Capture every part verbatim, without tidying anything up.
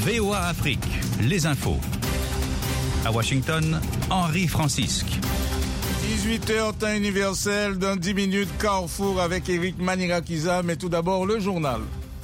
V O A Afrique, les infos. À Washington, Henri Francisque. dix-huit heures, temps universel, dans dix minutes, Carrefour avec Eric Manirakiza, mais tout d'abord le journal.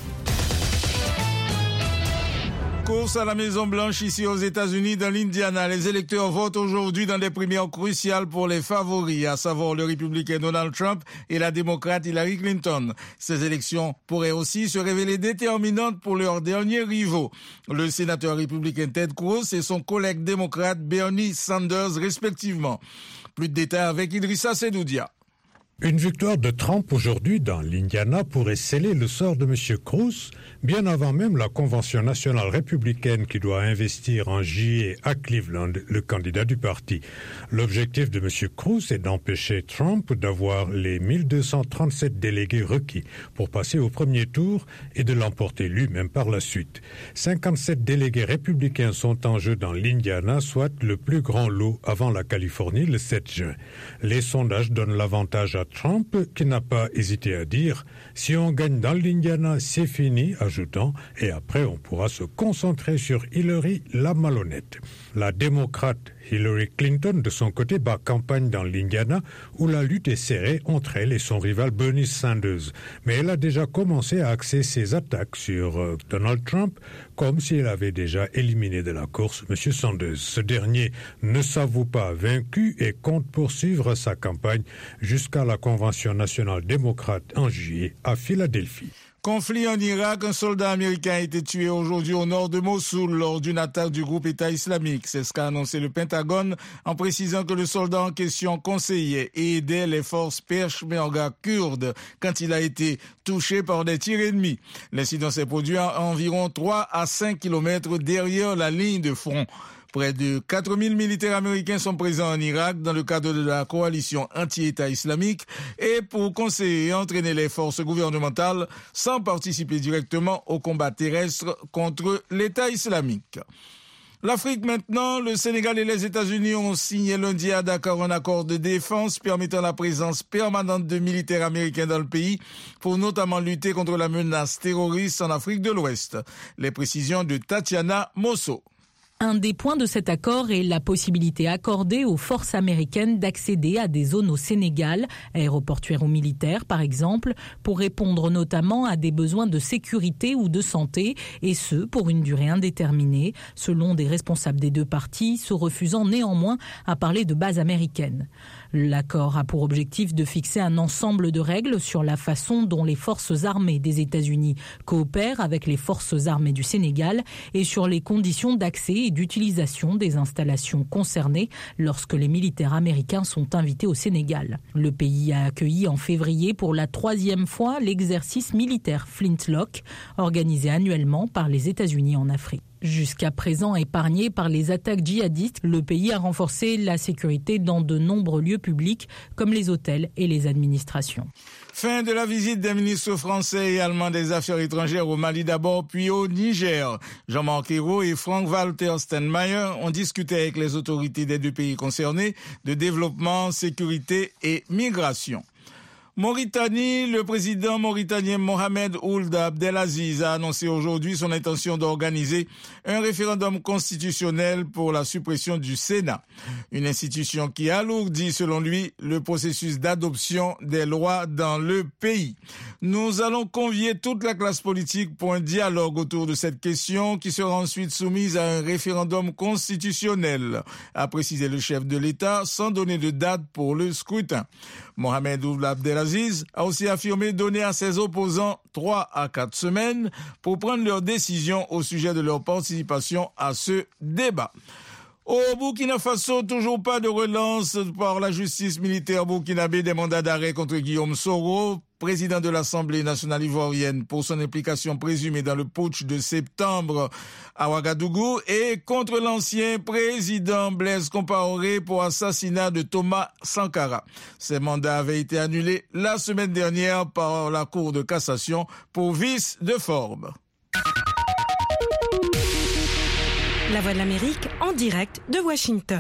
Course à la Maison-Blanche ici aux États-Unis, dans l'Indiana. Les électeurs votent aujourd'hui dans des primaires cruciales pour les favoris, à savoir le républicain Donald Trump et la démocrate Hillary Clinton. Ces élections pourraient aussi se révéler déterminantes pour leurs derniers rivaux, le sénateur républicain Ted Cruz et son collègue démocrate Bernie Sanders respectivement. Plus de détails avec Idrissa Sedoudia. Une victoire de Trump aujourd'hui dans l'Indiana pourrait sceller le sort de M. Cruz, bien avant même la Convention nationale républicaine qui doit investir en juillet à Cleveland le candidat du parti. L'objectif de M. Cruz est d'empêcher Trump d'avoir les mille deux cent trente-sept délégués requis pour passer au premier tour et de l'emporter lui-même par la suite. cinquante-sept délégués républicains sont en jeu dans l'Indiana, soit le plus grand lot avant la Californie le sept juin. Les sondages donnent l'avantage à Trump, qui n'a pas hésité à dire « Si on gagne dans l'Indiana, c'est fini », ajoutant « Et après, on pourra se concentrer sur Hillary, la malhonnête ». La démocrate Hillary Clinton, de son côté, bat campagne dans l'Indiana, où la lutte est serrée entre elle et son rival Bernie Sanders. Mais elle a déjà commencé à axer ses attaques sur euh, Donald Trump, comme si elle avait déjà éliminé de la course M. Sanders. Ce dernier ne s'avoue pas vaincu et compte poursuivre sa campagne jusqu'à la Convention nationale démocrate en juillet à Philadelphie. Conflit en Irak, un soldat américain a été tué aujourd'hui au nord de Mossoul lors d'une attaque du groupe État islamique. C'est ce qu'a annoncé le Pentagone en précisant que le soldat en question conseillait et aidait les forces Peshmerga kurdes quand il a été touché par des tirs ennemis. L'incident s'est produit à environ trois à cinq kilomètres derrière la ligne de front. Près de quatre mille militaires américains sont présents en Irak dans le cadre de la coalition anti-État islamique et pour conseiller et entraîner les forces gouvernementales sans participer directement au combat terrestre contre l'État islamique. L'Afrique maintenant, le Sénégal et les États-Unis ont signé lundi à Dakar un accord de défense permettant la présence permanente de militaires américains dans le pays pour notamment lutter contre la menace terroriste en Afrique de l'Ouest. Les précisions de Tatiana Mosso. Un des points de cet accord est la possibilité accordée aux forces américaines d'accéder à des zones au Sénégal, aéroportuaires ou militaires par exemple, pour répondre notamment à des besoins de sécurité ou de santé, et ce pour une durée indéterminée, selon des responsables des deux parties, se refusant néanmoins à parler de bases américaines. L'accord a pour objectif de fixer un ensemble de règles sur la façon dont les forces armées des États-Unis coopèrent avec les forces armées du Sénégal et sur les conditions d'accès et d'utilisation des installations concernées lorsque les militaires américains sont invités au Sénégal. Le pays a accueilli en février pour la troisième fois l'exercice militaire Flintlock, organisé annuellement par les États-Unis en Afrique. Jusqu'à présent épargné par les attaques djihadistes, le pays a renforcé la sécurité dans de nombreux lieux publics comme les hôtels et les administrations. Fin de la visite des ministres français et allemands des Affaires étrangères au Mali d'abord, puis au Niger. Jean-Marc Ayrault et Frank-Walter Steinmeier ont discuté avec les autorités des deux pays concernés de développement, sécurité et migration. Mauritanie, le président mauritanien Mohamed Ould Abdelaziz a annoncé aujourd'hui son intention d'organiser un référendum constitutionnel pour la suppression du Sénat. Une institution qui alourdit, selon lui, le processus d'adoption des lois dans le pays. Nous allons convier toute la classe politique pour un dialogue autour de cette question qui sera ensuite soumise à un référendum constitutionnel, a précisé le chef de l'État sans donner de date pour le scrutin. Mohamed Ould Abdelaziz a aussi affirmé donner à ses opposants trois à quatre semaines pour prendre leur décision au sujet de leur participation à ce débat. Au Burkina Faso, toujours pas de relance par la justice militaire burkinabé des mandats d'arrêt contre Guillaume Soro, président de l'Assemblée nationale ivoirienne, pour son implication présumée dans le putsch de septembre à Ouagadougou, et contre l'ancien président Blaise Compaoré pour assassinat de Thomas Sankara. Ces mandats avaient été annulés la semaine dernière par la Cour de cassation pour vice de forme. La Voix de l'Amérique en direct de Washington.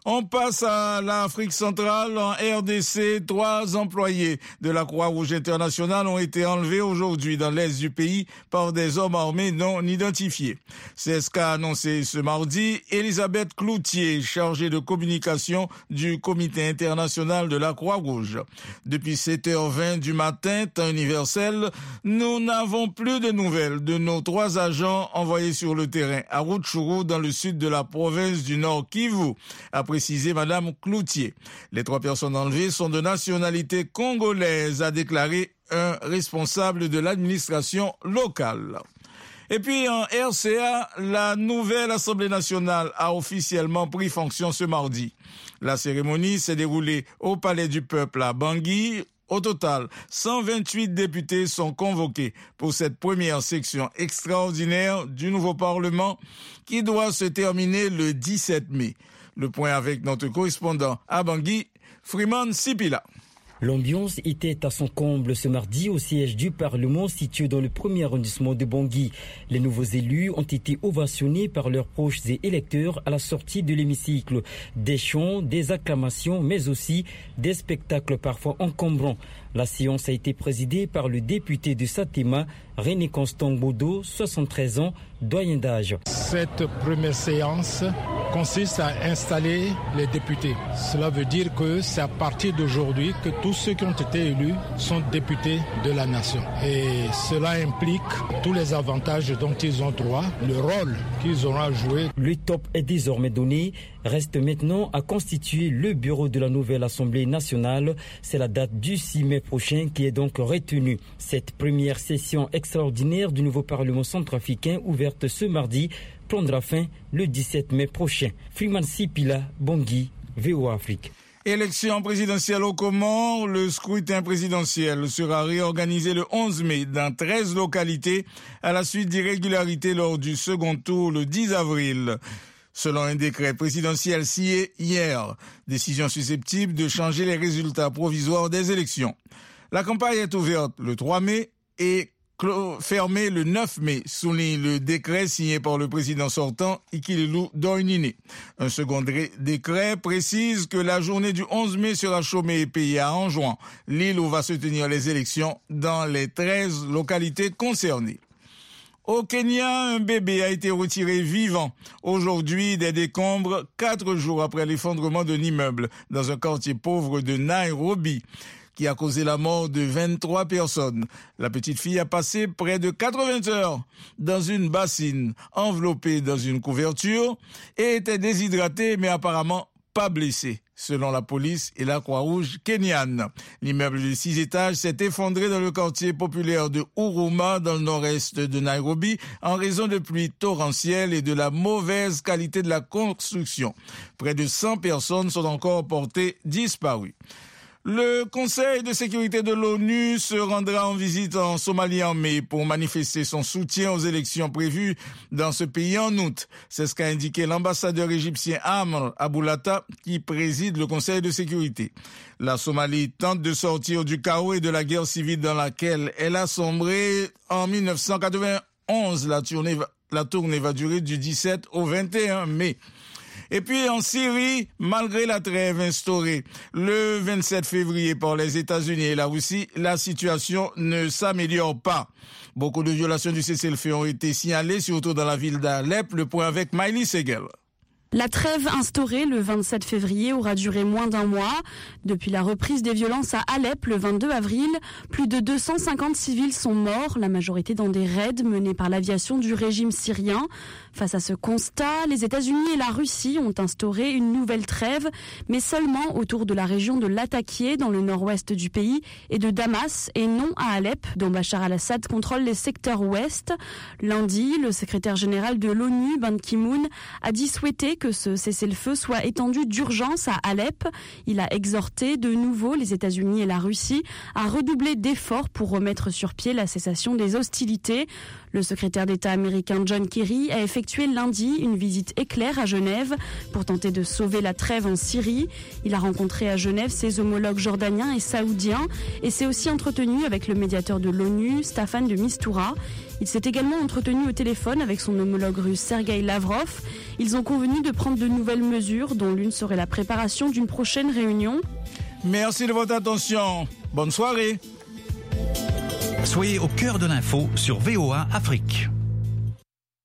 On passe à l'Afrique centrale. En R D C, trois employés de la Croix-Rouge internationale ont été enlevés aujourd'hui dans l'est du pays par des hommes armés non identifiés. C'est ce qu'a annoncé ce mardi Elisabeth Cloutier, chargée de communication du Comité international de la Croix-Rouge. Depuis sept heures vingt du matin, temps universel, nous n'avons plus de nouvelles de nos trois agents envoyés sur le terrain à Rutshuru, dans le sud de la province du Nord Kivu, a précisé Madame Cloutier. Les trois personnes enlevées sont de nationalité congolaise, a déclaré un responsable de l'administration locale. Et puis en R C A, la nouvelle Assemblée nationale a officiellement pris fonction ce mardi. La cérémonie s'est déroulée au Palais du Peuple à Bangui. Au total, cent vingt-huit députés sont convoqués pour cette première section extraordinaire du nouveau Parlement qui doit se terminer le dix-sept mai. Le point avec notre correspondant à Bangui, Freeman Sipila. L'ambiance était à son comble ce mardi au siège du Parlement situé dans le premier arrondissement de Bangui. Les nouveaux élus ont été ovationnés par leurs proches et électeurs à la sortie de l'hémicycle. Des chants, des acclamations, mais aussi des spectacles parfois encombrants. La séance a été présidée par le député de Satéma, René Constant Bodo, soixante-treize ans, doyen d'âge. Cette première séance consiste à installer les députés. Cela veut dire que c'est à partir d'aujourd'hui que tous ceux qui ont été élus sont députés de la nation. Et cela implique tous les avantages dont ils ont droit, le rôle qu'ils auront à jouer. Le top est désormais donné. Reste maintenant à constituer le bureau de la nouvelle Assemblée nationale. C'est la date du six mai prochain qui est donc retenue. Cette première session extraordinaire du nouveau Parlement centrafricain, ouverte ce mardi, prendra fin le dix-sept mai prochain. Freeman Sipila, Bangui, V O A Afrique. Élection présidentielle aux Comores, le scrutin présidentiel sera réorganisé le onze mai dans treize localités à la suite d'irrégularités lors du second tour le dix avril. Selon un décret présidentiel signé hier, décision susceptible de changer les résultats provisoires des élections. La campagne est ouverte le trois mai et fermée le neuf mai, souligne le décret signé par le président sortant Ikililou Doinine. Un second décret précise que la journée du onze mai sera chômée et payée à Anjouan, l'île où va se tenir les élections dans les treize localités concernées. Au Kenya, un bébé a été retiré vivant aujourd'hui des décombres quatre jours après l'effondrement d'un immeuble dans un quartier pauvre de Nairobi qui a causé la mort de vingt-trois personnes. La petite fille a passé près de quatre-vingts heures dans une bassine enveloppée dans une couverture et était déshydratée mais apparemment pas blessée, selon la police et la Croix-Rouge kenyane. L'immeuble de six étages s'est effondré dans le quartier populaire de Huruma, dans le nord-est de Nairobi, en raison de pluies torrentielles et de la mauvaise qualité de la construction. Près de cent personnes sont encore portées disparues. Le Conseil de sécurité de l'ONU se rendra en visite en Somalie en mai pour manifester son soutien aux élections prévues dans ce pays en août. C'est ce qu'a indiqué l'ambassadeur égyptien Amr Aboulata qui préside le Conseil de sécurité. La Somalie tente de sortir du chaos et de la guerre civile dans laquelle elle a sombré en mille neuf cent quatre-vingt-onze. La tournée, la tournée va durer du dix-sept au vingt et un mai. Et puis en Syrie, malgré la trêve instaurée le vingt-sept février par les États-Unis et la Russie, la situation ne s'améliore pas. Beaucoup de violations du cessez-le-feu ont été signalées, surtout dans la ville d'Alep. Le point avec Miley Segel. La trêve instaurée le vingt-sept février aura duré moins d'un mois. Depuis la reprise des violences à Alep le vingt-deux avril, plus de deux cent cinquante civils sont morts, la majorité dans des raids menés par l'aviation du régime syrien. Face à ce constat, les États-Unis et la Russie ont instauré une nouvelle trêve, mais seulement autour de la région de Latakia, dans le nord-ouest du pays, et de Damas, et non à Alep, dont Bachar al-Assad contrôle les secteurs ouest. Lundi, le secrétaire général de l'ONU, Ban Ki-moon, a dit souhaiter que ce cessez-le-feu soit étendu d'urgence à Alep. Il a exhorté de nouveau les États-Unis et la Russie à redoubler d'efforts pour remettre sur pied la cessation des hostilités. Le secrétaire d'État américain John Kerry a effectué lundi une visite éclair à Genève pour tenter de sauver la trêve en Syrie. Il a rencontré à Genève ses homologues jordaniens et saoudiens et s'est aussi entretenu avec le médiateur de l'ONU, Staffan de Mistura. Il s'est également entretenu au téléphone avec son homologue russe Sergueï Lavrov. Ils ont convenu de prendre de nouvelles mesures, dont l'une serait la préparation d'une prochaine réunion. Merci de votre attention. Bonne soirée. Soyez au cœur de l'info sur V O A Afrique.